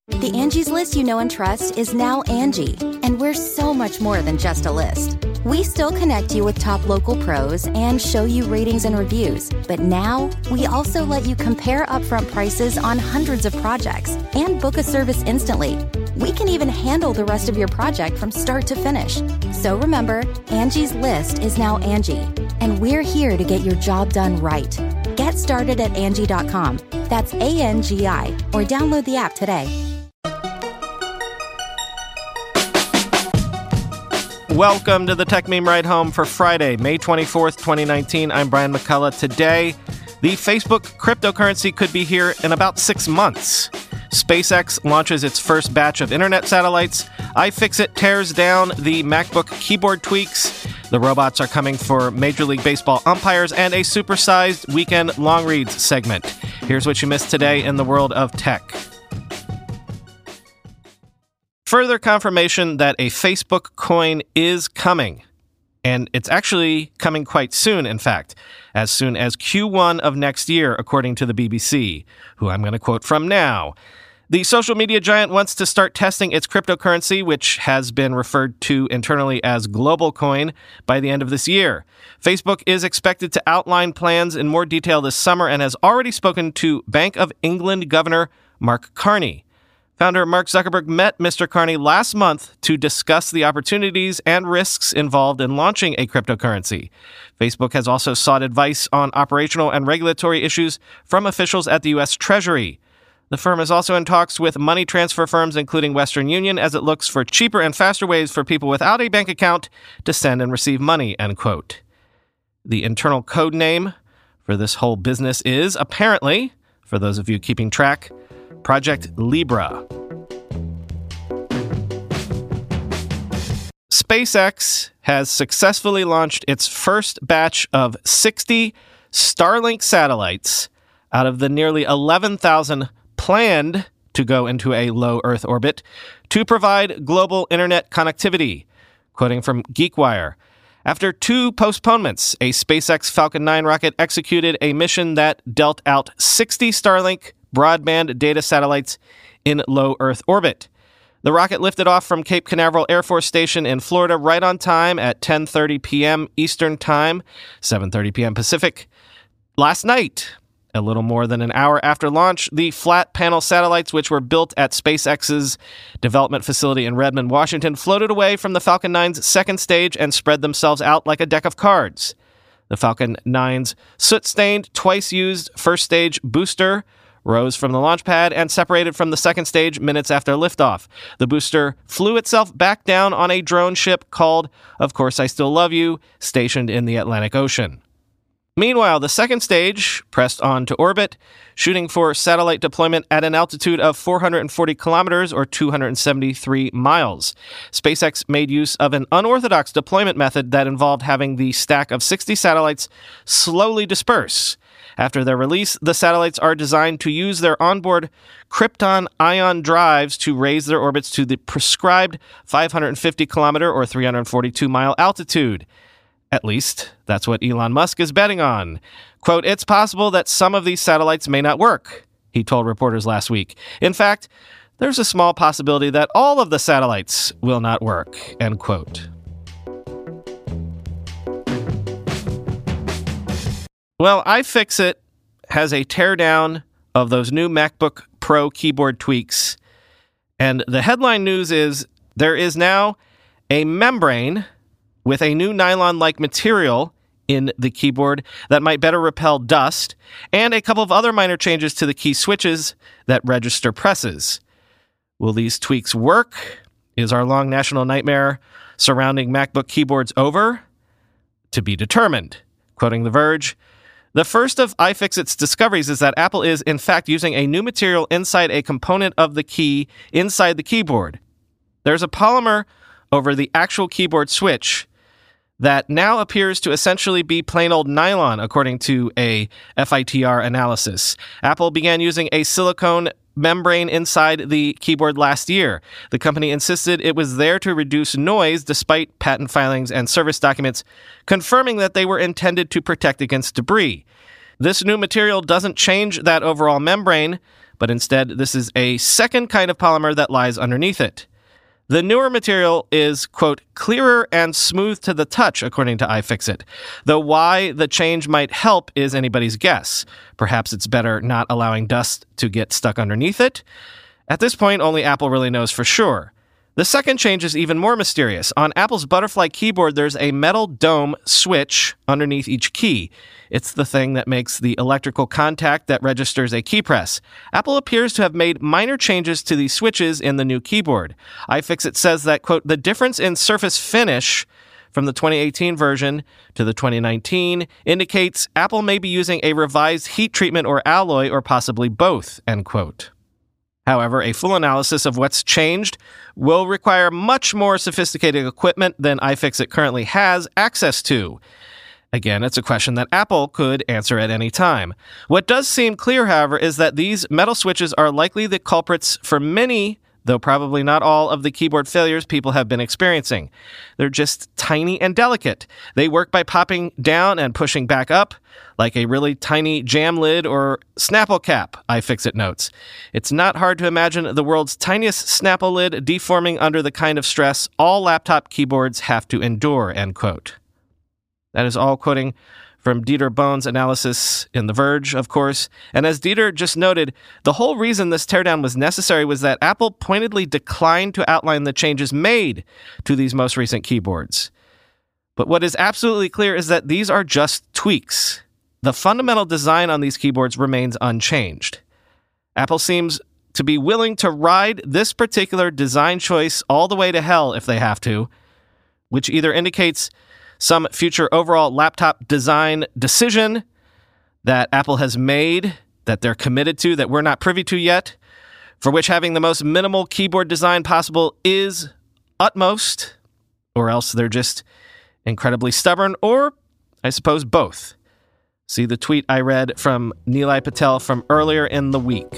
The Angie's List you know and trust is now Angie, and we're so much more than just a list. We still connect you with top local pros and show you ratings and reviews, but now we also let you compare upfront prices on hundreds of projects and book a service instantly. We can even handle the rest of your project from start to finish. So remember, Angie's List is now Angie, and we're here to get your job done right. Get started at Angie.com. That's ANGI, or download the app today. Welcome to the Tech Meme Ride Home for Friday, May 24th, 2019. I'm Brian McCullough. Today, the Facebook cryptocurrency could be here in about 6 months. SpaceX launches its first batch of internet satellites. iFixit tears down the MacBook keyboard tweaks. The robots are coming for Major League Baseball umpires and a supersized weekend long reads segment. Here's what you missed today in the world of tech. Further confirmation that a Facebook coin is coming. And it's actually coming quite soon, in fact, as soon as Q1 of next year, according to the BBC, who I'm going to quote from now. The social media giant wants to start testing its cryptocurrency, which has been referred to internally as Global Coin, by the end of this year. Facebook is expected to outline plans in more detail this summer and has already spoken to Bank of England Governor Mark Carney. Founder Mark Zuckerberg met Mr. Carney last month to discuss the opportunities and risks involved in launching a cryptocurrency. Facebook has also sought advice on operational and regulatory issues from officials at the U.S. Treasury. The firm is also in talks with money transfer firms, including Western Union, as it looks for cheaper and faster ways for people without a bank account to send and receive money, end quote. The internal code name for this whole business is, apparently, for those of you keeping track, Project Libra. SpaceX has successfully launched its first batch of 60 Starlink satellites out of the nearly 11,000 planned to go into a low Earth orbit to provide global internet connectivity, quoting from GeekWire. After 2 postponements, a SpaceX Falcon 9 rocket executed a mission that dealt out 60 Starlink broadband data satellites in low Earth orbit. The rocket lifted off from Cape Canaveral Air Force Station in Florida right on time at 10:30 p.m. Eastern Time, 7:30 p.m. Pacific. Last night, a little more than an hour after launch, the flat panel satellites, which were built at SpaceX's development facility in Redmond, Washington, floated away from the Falcon 9's second stage and spread themselves out like a deck of cards. The Falcon 9's soot-stained, twice-used first stage booster rose from the launch pad and separated from the second stage minutes after liftoff. The booster flew itself back down on a drone ship called Of Course I Still Love You, stationed in the Atlantic Ocean. Meanwhile, the second stage pressed on to orbit, shooting for satellite deployment at an altitude of 440 kilometers or 273 miles. SpaceX made use of an unorthodox deployment method that involved having the stack of 60 satellites slowly disperse. After their release, the satellites are designed to use their onboard Krypton ion drives to raise their orbits to the prescribed 550-kilometer or 342-mile altitude. At least, that's what Elon Musk is betting on. Quote, "It's possible that some of these satellites may not work," he told reporters last week. In fact, there's a small possibility that all of the satellites will not work, end quote. Well, iFixit has a teardown of those new MacBook Pro keyboard tweaks. And the headline news is there is now a membrane with a new nylon-like material in the keyboard that might better repel dust, and a couple of other minor changes to the key switches that register presses. Will these tweaks work? Is our long national nightmare surrounding MacBook keyboards over? To be determined. Quoting The Verge, "The first of iFixit's discoveries is that Apple is, in fact, using a new material inside a component of the key inside the keyboard. There's a polymer over the actual keyboard switch that now appears to essentially be plain old nylon, according to a FITR analysis. Apple began using a silicone membrane inside the keyboard last year. The company insisted it was there to reduce noise despite patent filings and service documents confirming that they were intended to protect against debris. This new material doesn't change that overall membrane, but instead this is a second kind of polymer that lies underneath it. The newer material is, quote, clearer and smooth to the touch, according to iFixit, though why the change might help is anybody's guess. Perhaps it's better not allowing dust to get stuck underneath it. At this point, only Apple really knows for sure. The second change is even more mysterious. On Apple's Butterfly keyboard, there's a metal dome switch underneath each key. It's the thing that makes the electrical contact that registers a key press. Apple appears to have made minor changes to these switches in the new keyboard. iFixit says that, quote, the difference in surface finish from the 2018 version to the 2019 indicates Apple may be using a revised heat treatment or alloy or possibly both, end quote. However, a full analysis of what's changed will require much more sophisticated equipment than iFixit currently has access to. Again, it's a question that Apple could answer at any time. What does seem clear, however, is that these metal switches are likely the culprits for many, though probably not all, of the keyboard failures people have been experiencing. They're just tiny and delicate. They work by popping down and pushing back up, like a really tiny jam lid or Snapple cap, iFixit notes. It's not hard to imagine the world's tiniest Snapple lid deforming under the kind of stress all laptop keyboards have to endure, end quote. That is all quoting from Dieter Bohn's analysis in The Verge, of course. And as Dieter just noted, the whole reason this teardown was necessary was that Apple pointedly declined to outline the changes made to these most recent keyboards. But what is absolutely clear is that these are just tweaks. The fundamental design on these keyboards remains unchanged. Apple seems to be willing to ride this particular design choice all the way to hell if they have to, which either indicates some future overall laptop design decision that Apple has made, that they're committed to, that we're not privy to yet, for which having the most minimal keyboard design possible is utmost, or else they're just incredibly stubborn, or I suppose both. See the tweet I read from Nilay Patel from earlier in the week.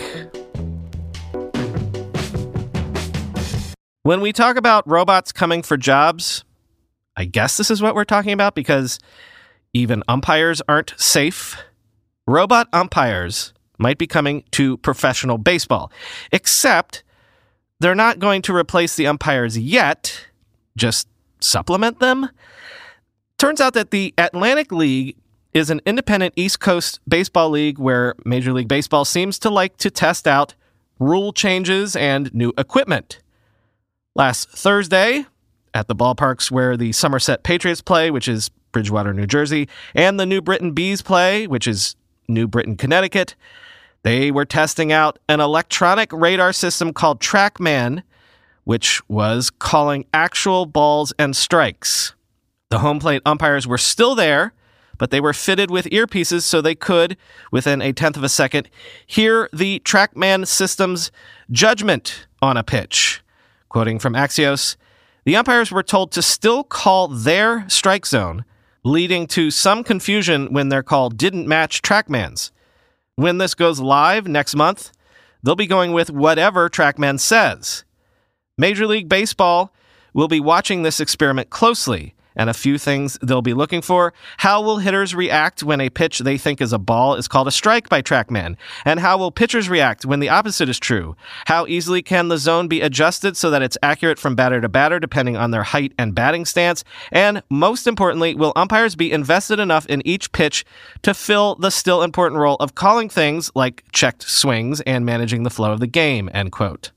When we talk about robots coming for jobs, I guess this is what we're talking about because even umpires aren't safe. Robot umpires might be coming to professional baseball, except they're not going to replace the umpires yet, just supplement them. Turns out that the Atlantic League is an independent East Coast baseball league where Major League Baseball seems to like to test out rule changes and new equipment. Last Thursday, at the ballparks where the Somerset Patriots play, which is Bridgewater, New Jersey, and the New Britain Bees play, which is New Britain, Connecticut, they were testing out an electronic radar system called TrackMan, which was calling actual balls and strikes. The home plate umpires were still there, but they were fitted with earpieces so they could, within a tenth of a second, hear the TrackMan system's judgment on a pitch. Quoting from Axios, the umpires were told to still call their strike zone, leading to some confusion when their call didn't match TrackMan's. When this goes live next month, they'll be going with whatever TrackMan says. Major League Baseball will be watching this experiment closely, and a few things they'll be looking for. How will hitters react when a pitch they think is a ball is called a strike by TrackMan? And how will pitchers react when the opposite is true? How easily can the zone be adjusted so that it's accurate from batter to batter depending on their height and batting stance? And most importantly, will umpires be invested enough in each pitch to fill the still important role of calling things like checked swings and managing the flow of the game, end quote.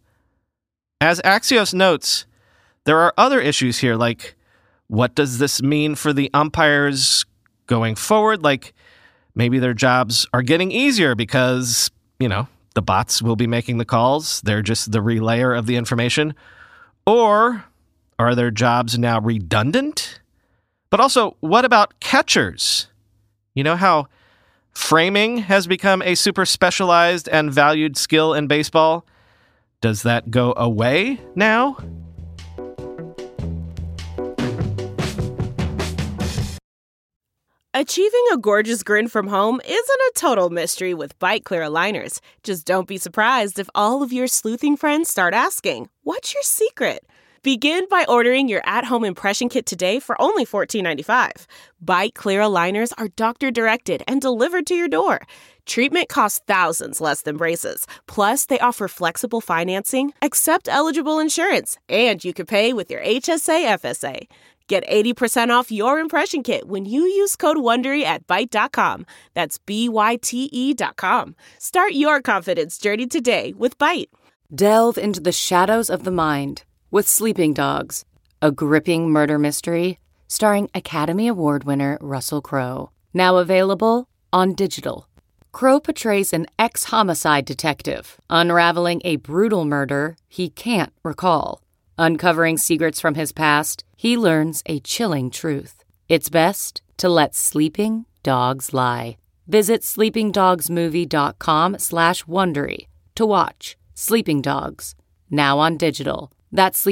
As Axios notes, there are other issues here, like what does this mean for the umpires going forward? Like maybe their jobs are getting easier because, the bots will be making the calls. They're just the relayer of the information. Or are their jobs now redundant? But also, what about catchers? You know how framing has become a super specialized and valued skill in baseball? Does that go away now? Achieving a gorgeous grin from home isn't a total mystery with Byte Clear aligners. Just don't be surprised if all of your sleuthing friends start asking, "What's your secret?" Begin by ordering your at-home impression kit today for only $14.95. Byte Clear aligners are doctor-directed and delivered to your door. Treatment costs thousands less than braces. Plus, they offer flexible financing, accept eligible insurance, and you can pay with your HSA FSA. Get 80% off your impression kit when you use code WONDERY at Byte.com. That's BYTE.com. Start your confidence journey today with Byte. Delve into the shadows of the mind with Sleeping Dogs, a gripping murder mystery starring Academy Award winner Russell Crowe. Now available on digital. Crowe portrays an ex-homicide detective unraveling a brutal murder he can't recall. Uncovering secrets from his past, he learns a chilling truth. It's best to let sleeping dogs lie. Visit sleepingdogsmovie.com/Wondery to watch Sleeping Dogs, now on digital. That's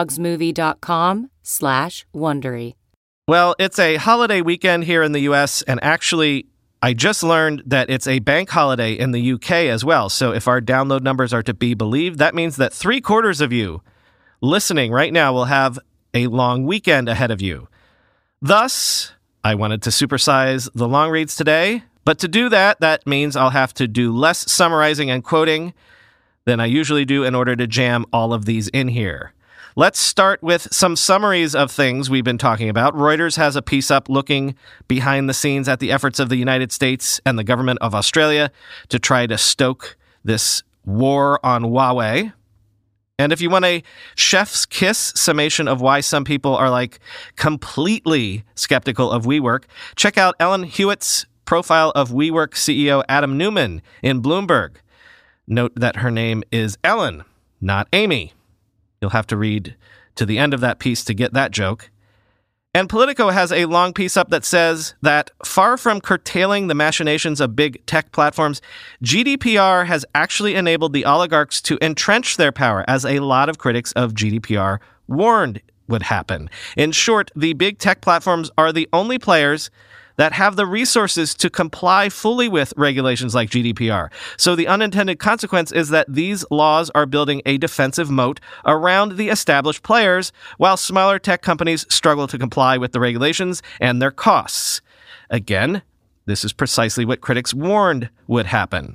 sleepingdogsmovie.com/Wondery. Well, it's a holiday weekend here in the U.S., and actually, I just learned that it's a bank holiday in the UK as well. So if our download numbers are to be believed, that means that 3/4 of you listening right now will have a long weekend ahead of you. Thus, I wanted to supersize the long reads today, but to do that, that means I'll have to do less summarizing and quoting than I usually do in order to jam all of these in here. Let's start with some summaries of things we've been talking about. Reuters has a piece up looking behind the scenes at the efforts of the United States and the government of Australia to try to stoke this war on Huawei. And if you want a chef's kiss summation of why some people are like completely skeptical of WeWork, check out Ellen Hewitt's profile of WeWork CEO Adam Newman in Bloomberg. Note that her name is Ellen, not Amy. You'll have to read to the end of that piece to get that joke. And Politico has a long piece up that says that far from curtailing the machinations of big tech platforms, GDPR has actually enabled the oligarchs to entrench their power, as a lot of critics of GDPR warned would happen. In short, the big tech platforms are the only players that have the resources to comply fully with regulations like GDPR. So the unintended consequence is that these laws are building a defensive moat around the established players, while smaller tech companies struggle to comply with the regulations and their costs. Again, this is precisely what critics warned would happen.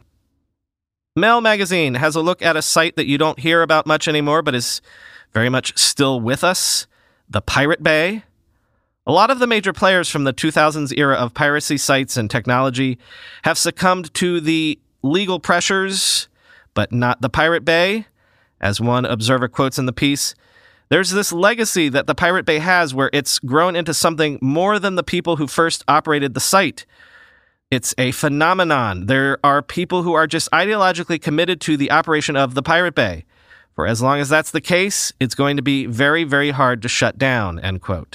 Mel Magazine has a look at a site that you don't hear about much anymore, but is very much still with us, the Pirate Bay. A lot of the major players from the 2000s era of piracy sites and technology have succumbed to the legal pressures, but not the Pirate Bay. As one observer quotes in the piece, there's this legacy that the Pirate Bay has where it's grown into something more than the people who first operated the site. It's a phenomenon. There are people who are just ideologically committed to the operation of the Pirate Bay. For as long as that's the case, it's going to be very, very hard to shut down, end quote.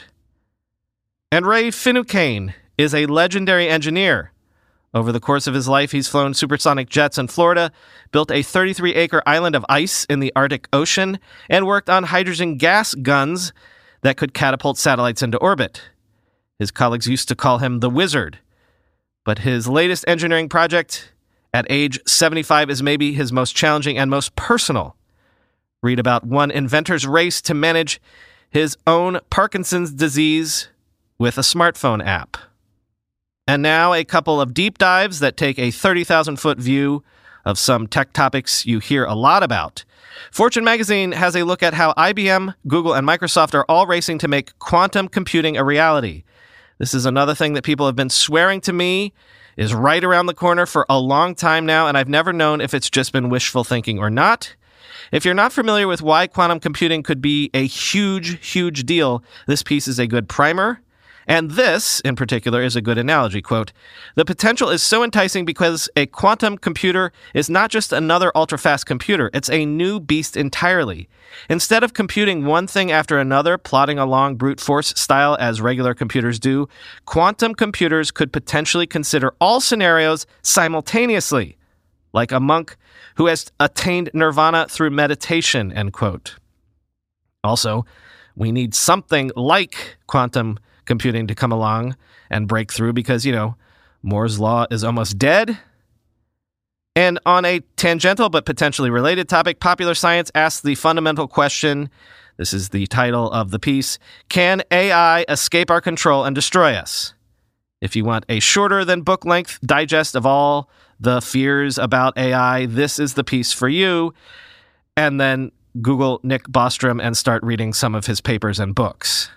And Ray Finucane is a legendary engineer. Over the course of his life, he's flown supersonic jets in Florida, built a 33-acre island of ice in the Arctic Ocean, and worked on hydrogen gas guns that could catapult satellites into orbit. His colleagues used to call him the Wizard. But his latest engineering project, at age 75, is maybe his most challenging and most personal. Read about one inventor's race to manage his own Parkinson's disease with a smartphone app. And now a couple of deep dives that take a 30,000-foot view of some tech topics you hear a lot about. Fortune magazine has a look at how IBM, Google, and Microsoft are all racing to make quantum computing a reality. This is another thing that people have been swearing to me is right around the corner for a long time now, and I've never known if it's just been wishful thinking or not. If you're not familiar with why quantum computing could be a huge, huge deal, this piece is a good primer. And this, in particular, is a good analogy. Quote, the potential is so enticing because a quantum computer is not just another ultra-fast computer. It's a new beast entirely. Instead of computing one thing after another, plodding along brute force style as regular computers do, quantum computers could potentially consider all scenarios simultaneously, like a monk who has attained nirvana through meditation, end quote. Also, we need something like quantum computing to come along and break through because, Moore's Law is almost dead. And on a tangential but potentially related topic, Popular Science asks the fundamental question, this is the title of the piece, can AI escape our control and destroy us? If you want a shorter than book-length digest of all the fears about AI. This is the piece for you. And then Google Nick Bostrom and start reading some of his papers and books.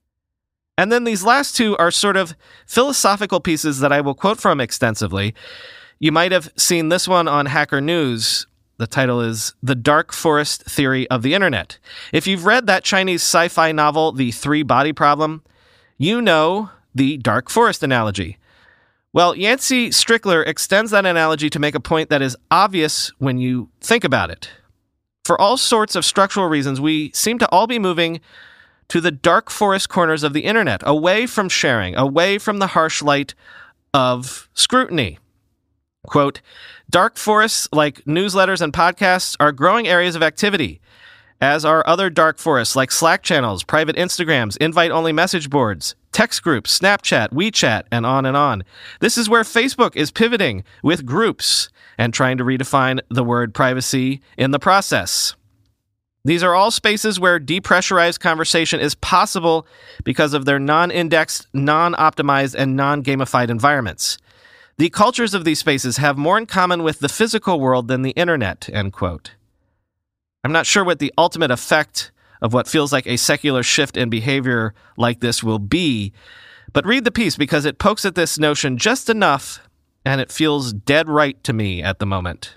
And then these last two are sort of philosophical pieces that I will quote from extensively. You might have seen this one on Hacker News. The title is The Dark Forest Theory of the Internet. If you've read that Chinese sci-fi novel, The Three-Body Problem, you know the dark forest analogy. Well, Yancey Strickler extends that analogy to make a point that is obvious when you think about it. For all sorts of structural reasons, we seem to all be moving to the dark forest corners of the internet, away from sharing, away from the harsh light of scrutiny. Quote, dark forests like newsletters and podcasts are growing areas of activity, as are other dark forests like Slack channels, private Instagrams, invite-only message boards, text groups, Snapchat, WeChat, and on and on. This is where Facebook is pivoting with groups and trying to redefine the word privacy in the process. These are all spaces where depressurized conversation is possible because of their non-indexed, non-optimized, and non-gamified environments. The cultures of these spaces have more in common with the physical world than the internet, end quote. I'm not sure what the ultimate effect of what feels like a secular shift in behavior like this will be, but read the piece because it pokes at this notion just enough, and it feels dead right to me at the moment.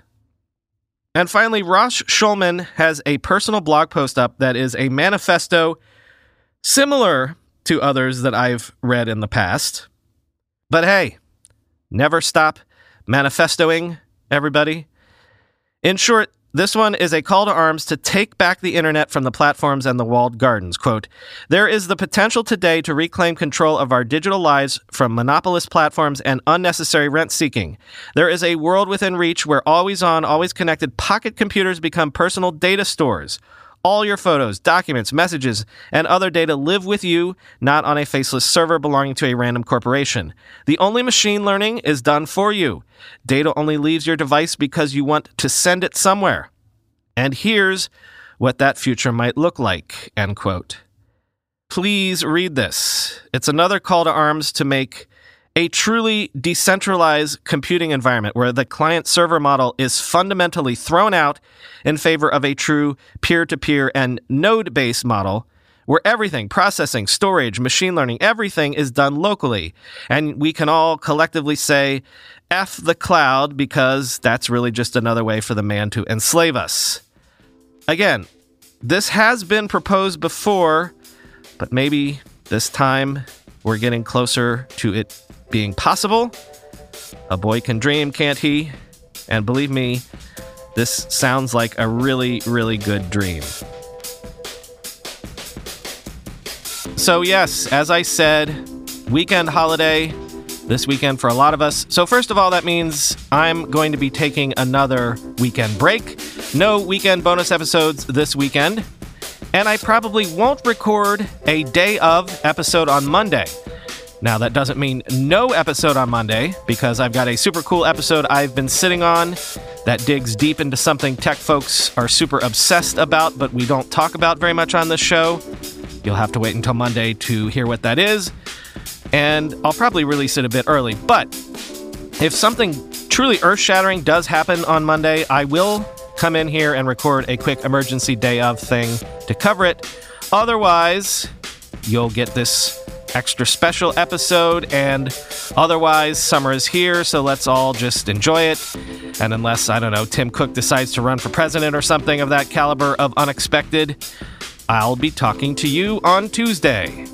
And finally, Rosh Shulman has a personal blog post up that is a manifesto similar to others that I've read in the past. But hey, never stop manifestoing, everybody. In short, this one is a call to arms to take back the internet from the platforms and the walled gardens. Quote, there is the potential today to reclaim control of our digital lives from monopolist platforms and unnecessary rent-seeking. There is a world within reach where always-on, always-connected pocket computers become personal data stores. All your photos, documents, messages, and other data live with you, not on a faceless server belonging to a random corporation. The only machine learning is done for you. Data only leaves your device because you want to send it somewhere. And here's what that future might look like, end quote. Please read this. It's another call to arms to make a truly decentralized computing environment where the client-server model is fundamentally thrown out in favor of a true peer-to-peer and node-based model where everything, processing, storage, machine learning, everything is done locally. And we can all collectively say, F the cloud, because that's really just another way for the man to enslave us. Again, this has been proposed before, but maybe this time we're getting closer to it being possible. A boy can dream, can't he? And believe me, this sounds like a really, really good dream. So yes, as I said, weekend holiday this weekend for a lot of us. So first of all, that means I'm going to be taking another weekend break. No weekend bonus episodes this weekend. And I probably won't record a day of episode on Monday. Now, that doesn't mean no episode on Monday, because I've got a super cool episode I've been sitting on that digs deep into something tech folks are super obsessed about, but we don't talk about very much on this show. You'll have to wait until Monday to hear what that is, and I'll probably release it a bit early. But if something truly earth-shattering does happen on Monday, I will come in here and record a quick emergency day of thing to cover it. Otherwise, you'll get this extra special episode, and otherwise, summer is here, so let's all just enjoy it. And unless, I don't know, Tim Cook decides to run for president or something of that caliber of unexpected, I'll be talking to you on Tuesday.